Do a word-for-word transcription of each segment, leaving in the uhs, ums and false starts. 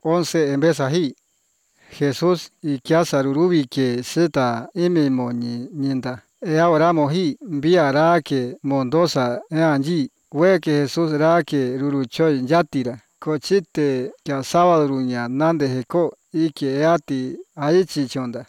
once en vez ají. Jesús y kiasa rurubi que seta imi moni ninda. E ahora moji via ra que mondosa e anji. We que Jesús ra que ruruchoy yatira. Cochite que sábado ruña nande jeco y que ati aichi chonda.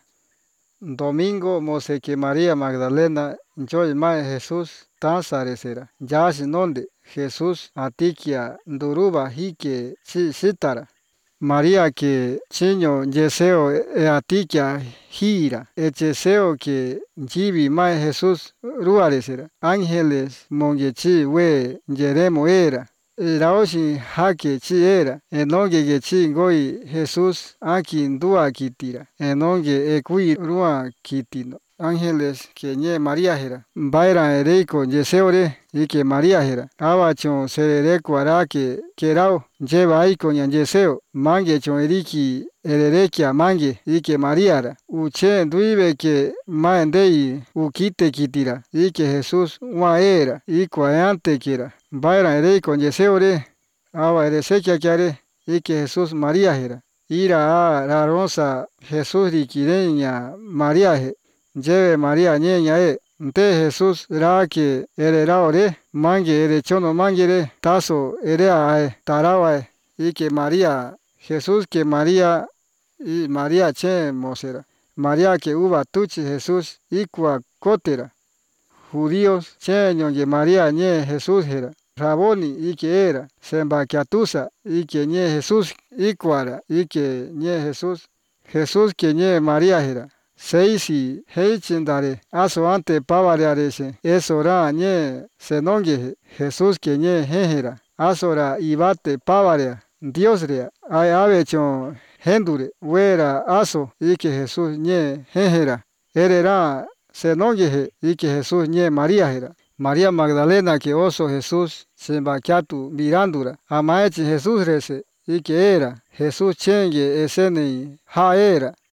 Domingo mose que María Magdalena joy mae Jesús tanzaresera. Ya sinonde Jesús atikia duruba hike si sitara. María que chiño yeseo e atikia gira. E yeseo que jibi mae Jesús ruaresera. Ángeles mongechi we yeremo era. Iraoshi hake chi era. Enonge que chi ngoi Jesús aki ndua kitira. Enonge e kui rua kitino. Ángeles que nye María jera. Baira ereiko yeseore y que María jera. Abachon serereko ara que kerao. Lleva aiko nyan yeseo. Mange chon eriki ererekia mange y que María ra. Uche duibe que maendei ukite kitira. Y que Jesús wa era. Y cuaante kera. Baira ereiko yeseore. Aba eresekia kiare. Y que Jesús María jera. Ira a la rosa Jesús riquireña María je. Lleve María ñeña e. Nte Jesús ra que erera ore. Mange ere chono mangere. Tazo erea ae. Tarawae. Y que María. Jesús que María. Y María che mosera. María que uva tuchi Jesús. Ikua kotera. Judíos che ñonge María ñe Jesús jera. Raboni y que era. Semba que atusa. Y que ñe Jesús. Ikuara. Y que ñe Jesús. Jesús que ñe María jera. Seisi heichindare aso ante pavarearese eso ra ñe senonge Jesús que ñe jejera aso ra ibate pavarea Dios rea ay avecho hendure wera aso y que Jesús ñe jejera erera senonge y que Jesús ñe María jera María Magdalena que oso Jesús se vaquiatu mirandura amaechi Jesús rese y que era Jesús chengue esene ja era